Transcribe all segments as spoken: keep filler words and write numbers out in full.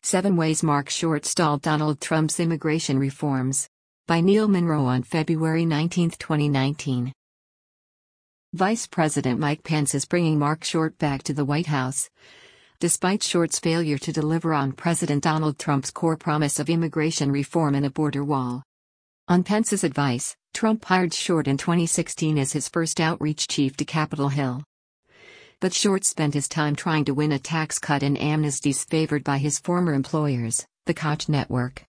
Seven Ways Mark Short Stalled Donald Trump's Immigration Reforms. By Neil Monroe on February nineteenth, twenty nineteen. Vice President Mike Pence is bringing Mark Short back to the White House, despite Short's failure to deliver on President Donald Trump's core promise of immigration reform and a border wall. On Pence's advice, Trump hired Short in twenty sixteen as his first outreach chief to Capitol Hill. But Short spent his time trying to win a tax cut and amnesties favored by his former employers, the Koch network.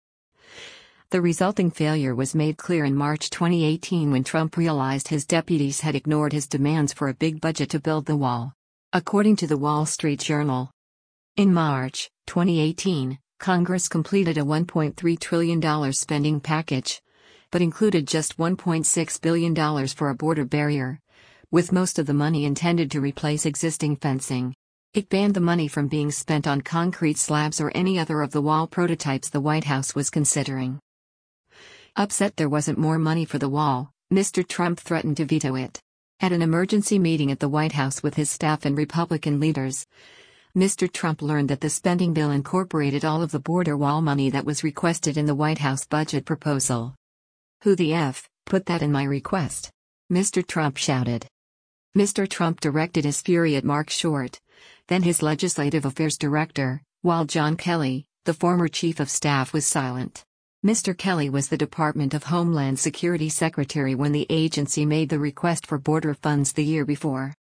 The resulting failure was made clear in March twenty eighteen when Trump realized his deputies had ignored his demands for a big budget to build the wall. According to the Wall Street Journal, in March twenty eighteen, Congress completed a one point three trillion dollars spending package, but included just one point six billion dollars for a border barrier, with most of the money intended to replace existing fencing. It banned the money from being spent on concrete slabs or any other of the wall prototypes the White House was considering. Upset there wasn't more money for the wall, Mister Trump threatened to veto it. At an emergency meeting at the White House with his staff and Republican leaders, Mister Trump learned that the spending bill incorporated all of the border wall money that was requested in the White House budget proposal. "Who the F put that in my request?" Mister Trump shouted. Mister Trump directed his fury at Mark Short, then his legislative affairs director, while John Kelly, the former chief of staff, was silent. Mister Kelly was the Department of Homeland Security secretary when the agency made the request for border funds the year before.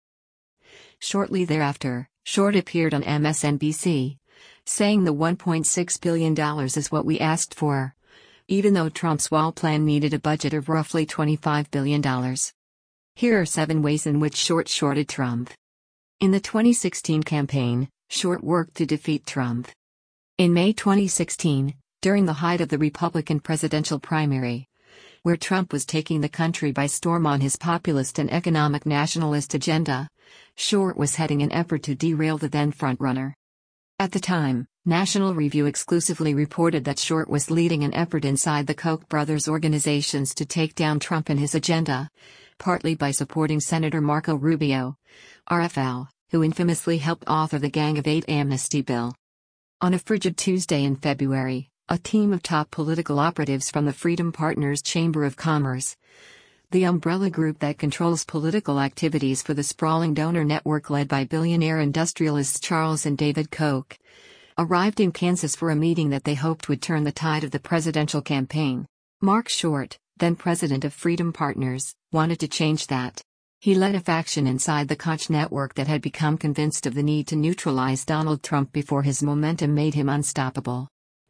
Shortly thereafter, Short appeared on M S N B C, saying the one point six billion dollars is what we asked for, even though Trump's wall plan needed a budget of roughly twenty-five billion dollars. Here are seven ways in which Short shorted Trump. In the twenty sixteen campaign, Short worked to defeat Trump. In May twenty sixteen, during the height of the Republican presidential primary, where Trump was taking the country by storm on his populist and economic nationalist agenda, Short was heading an effort to derail the then frontrunner. At the time, National Review exclusively reported that Short was leading an effort inside the Koch brothers organizations to take down Trump and his agenda, partly by supporting Senator Marco Rubio, R F L, who infamously helped author the Gang of Eight amnesty bill. On a frigid Tuesday in February, a team of top political operatives from the Freedom Partners Chamber of Commerce, the umbrella group that controls political activities for the sprawling donor network led by billionaire industrialists Charles and David Koch, arrived in Kansas for a meeting that they hoped would turn the tide of the presidential campaign. Mark Short, then president of Freedom Partners, wanted to change that. He led a faction inside the Koch network that had become convinced of the need to neutralize Donald Trump before his momentum made him unstoppable.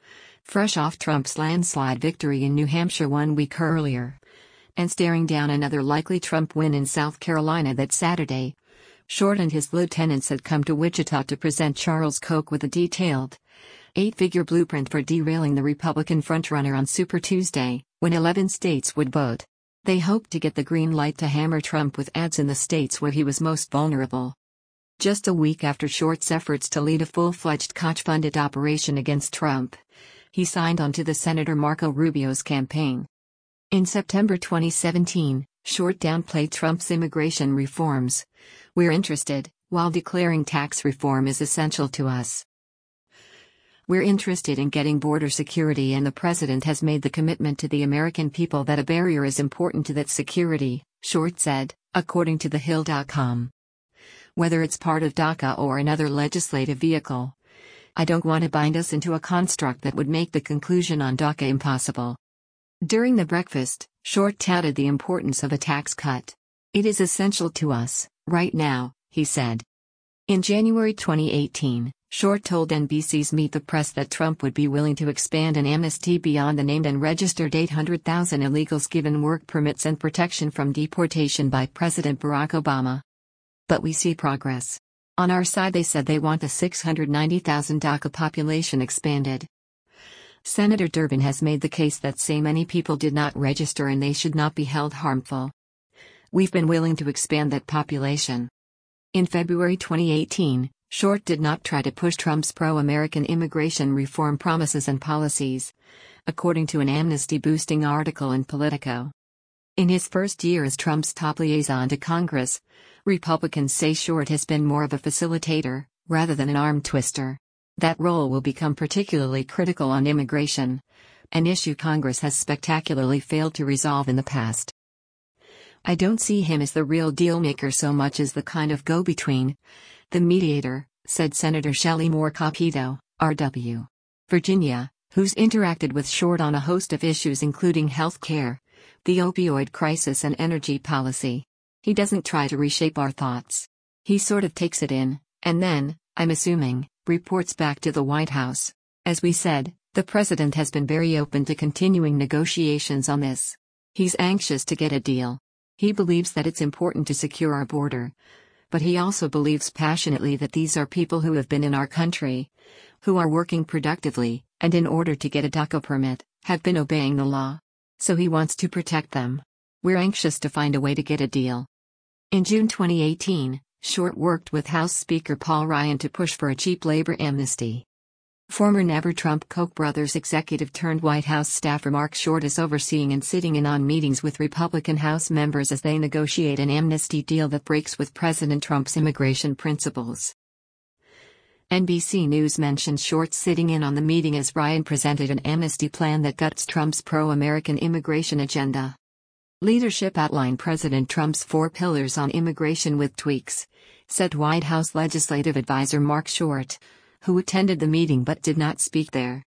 Fresh off Trump's landslide victory in New Hampshire one week earlier, and staring down another likely Trump win in South Carolina that Saturday, Short and his lieutenants had come to Wichita to present Charles Koch with a detailed, eight-figure blueprint for derailing the Republican frontrunner on Super Tuesday, when eleven states would vote. They hoped to get the green light to hammer Trump with ads in the states where he was most vulnerable. Just a week after Short's efforts to lead a full-fledged Koch-funded operation against Trump, he signed on to the Senator Marco Rubio's campaign. In September twenty seventeen, Short downplayed Trump's immigration reforms. "We're interested, while declaring tax reform is essential to us. We're interested in getting border security, and the president has made the commitment to the American people that a barrier is important to that security," Short said, according to The Hill dot com. "Whether it's part of DACA or another legislative vehicle, I don't want to bind us into a construct that would make the conclusion on DACA impossible." During the breakfast, Short touted the importance of a tax cut. "It is essential to us, right now," he said. In January twenty eighteen, Short told N B C's Meet the Press that Trump would be willing to expand an amnesty beyond the named and registered eight hundred thousand illegals given work permits and protection from deportation by President Barack Obama. "But we see progress. On our side, they said they want the six hundred ninety thousand DACA population expanded." Senator Durbin has made the case that so many people did not register and they should not be held harmful. "We've been willing to expand that population." In February twenty eighteen, Short did not try to push Trump's pro-American immigration reform promises and policies, according to an amnesty-boosting article in Politico. In his first year as Trump's top liaison to Congress, Republicans say Short has been more of a facilitator, rather than an arm twister. That role will become particularly critical on immigration, an issue Congress has spectacularly failed to resolve in the past. I don't see him as the real deal-maker so much as the kind of go-between, the mediator, said Senator Shelley Moore Capito, R W. Virginia, who's interacted with Short on a host of issues including health care, the opioid crisis and energy policy. He doesn't try to reshape our thoughts. He sort of takes it in, and then, I'm assuming, reports back to the White House. As we said, the president has been very open to continuing negotiations on this. He's anxious to get a deal. He believes that it's important to secure our border. But he also believes passionately that these are people who have been in our country, who are working productively, and in order to get a DACA permit, have been obeying the law. So he wants to protect them. We're anxious to find a way to get a deal. In June twenty eighteen, Short worked with House Speaker Paul Ryan to push for a cheap labor amnesty. Former never-Trump Koch brothers executive turned White House staffer Mark Short is overseeing and sitting in on meetings with Republican House members as they negotiate an amnesty deal that breaks with President Trump's immigration principles. N B C News mentioned Short sitting in on the meeting as Ryan presented an amnesty plan that guts Trump's pro-American immigration agenda. Leadership outlined President Trump's four pillars on immigration with tweaks, said White House legislative advisor Mark Short, who attended the meeting but did not speak there.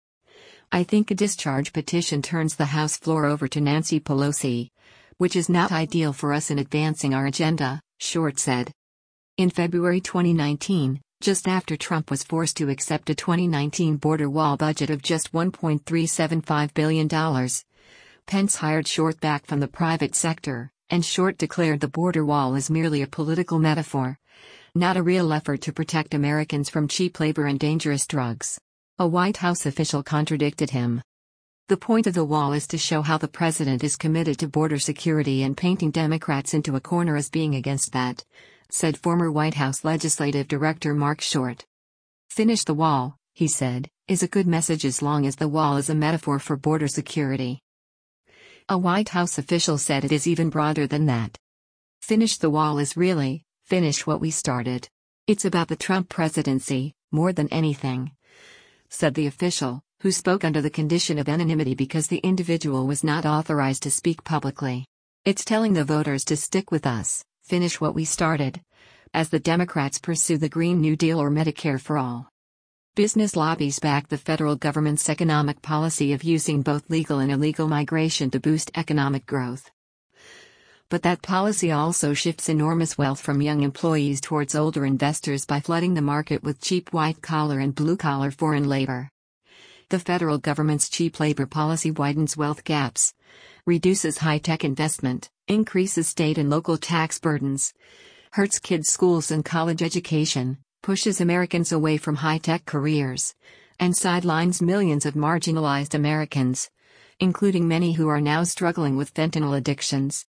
I think a discharge petition turns the House floor over to Nancy Pelosi, which is not ideal for us in advancing our agenda, Short said. In February twenty nineteen, just after Trump was forced to accept a twenty nineteen border wall budget of just one point three seven five billion dollars, Pence hired Short back from the private sector, and Short declared the border wall is merely a political metaphor, not a real effort to protect Americans from cheap labor and dangerous drugs. A White House official contradicted him. The point of the wall is to show how the president is committed to border security and painting Democrats into a corner as being against that, said former White House Legislative Director Mark Short. Finish the wall, he said, is a good message as long as the wall is a metaphor for border security. A White House official said it is even broader than that. Finish the wall is really, finish what we started. It's about the Trump presidency, more than anything, said the official, who spoke under the condition of anonymity because the individual was not authorized to speak publicly. It's telling the voters to stick with us, finish what we started, as the Democrats pursue the Green New Deal or Medicare for all. Business lobbies back the federal government's economic policy of using both legal and illegal migration to boost economic growth. But that policy also shifts enormous wealth from young employees towards older investors by flooding the market with cheap white-collar and blue-collar foreign labor. The federal government's cheap labor policy widens wealth gaps, reduces high-tech investment, increases state and local tax burdens, hurts kids' schools and college education, pushes Americans away from high-tech careers, and sidelines millions of marginalized Americans, including many who are now struggling with fentanyl addictions.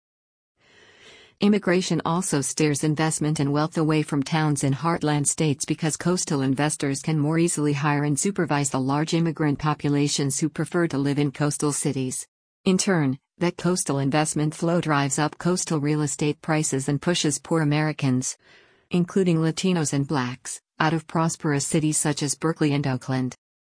Immigration also steers investment and wealth away from towns in heartland states because coastal investors can more easily hire and supervise the large immigrant populations who prefer to live in coastal cities. In turn, that coastal investment flow drives up coastal real estate prices and pushes poor Americans, including Latinos and blacks, out of prosperous cities such as Berkeley and Oakland.